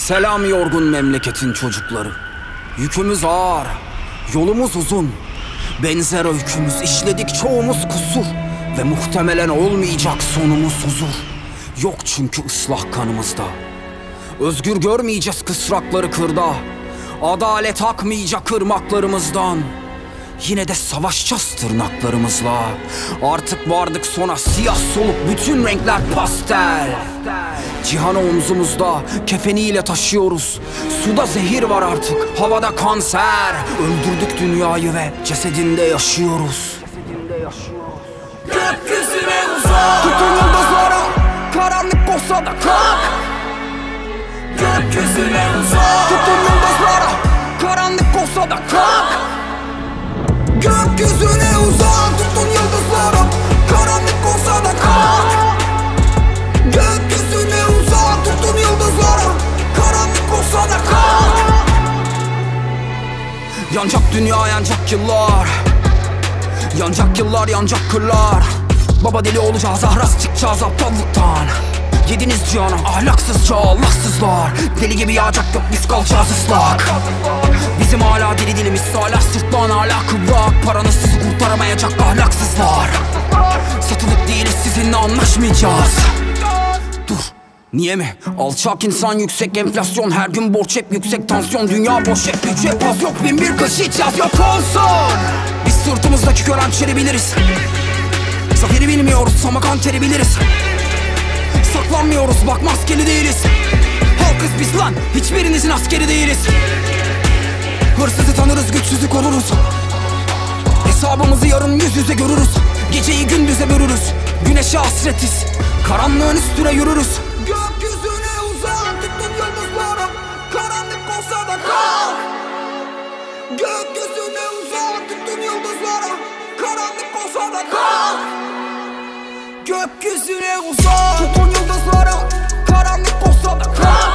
Selam yorgun memleketin çocukları. Yükümüz ağır, yolumuz uzun. Benzer öykümüz, işledik çoğumuz kusur. Ve muhtemelen olmayacak sonumuz huzur. Yok çünkü ıslah kanımızda. Özgür görmeyeceğiz kısrakları kırda. Adalet akmayacak ırmaklarımızdan. Yine de savaşacağız tırnaklarımızla. Artık vardık sona, siyah soluk bütün renkler pastel. Cihanı omzumuzda kefeniyle taşıyoruz. Suda zehir var artık, havada kanser. Öldürdük dünyayı ve cesedinde yaşıyoruz. Gökyüzüne uzak, tutun yıldızlara, karanlık olsa da kalk. gökyüzüne uzak, Tutun yıldızlara, karanlık olsa da kalk. gökyüzüne uzak, Tutun yıldızlara, karanlık olsa da kalk. gökyüzüne uzak, Tutun yıldızlara, karanlık olsa da kalk. Yanacak dünya, yanacak yıllar. Yanacak yıllar, yanacak kırlar. Baba deli olacağız, ahraz çıkacağız aptallıktan. Yediniz cihana ahlaksızca Allahsızlar. Deli gibi yağacak gök, biz kalacağız ıslak. Bizim hala deli dilimiz, hala sırtlan, hala kıvrak. Paranız sizi kurtaramayacak ahlaksızlar. Satılık değiliz, sizinle anlaşmayacağız. Dur, niye mi? Alçak insan, yüksek enflasyon. Her gün borç hep yüksek tansiyon. Dünya boş hep güç hep az, yok bin bir kış hiç yaz yok olsun. Biz sırtımızdaki kör hançeri biliriz. Zaferi bilmiyoruz ama kanteri biliriz. Saklanmıyoruz bak, maskeli değiliz. Halkız biz lan, hiçbirinizin askeri değiliz. Hırsızı tanırız, güçsüzü koruruz. Hesabımızı yarın yüz yüze görürüz. Geceyi gündüze bölürüz. Güneşe hasretiz, karanlığın üstüne yürürüz. gökyüzüne uzak, tutun yıldızlara, karanlık olsa da kalk. Gökyüzüne uzak, tutun yıldızlara, karanlık olsa da kalk. Gökyüzüne uzak, Tutun yıldızlara, karanlık olsa da kalk.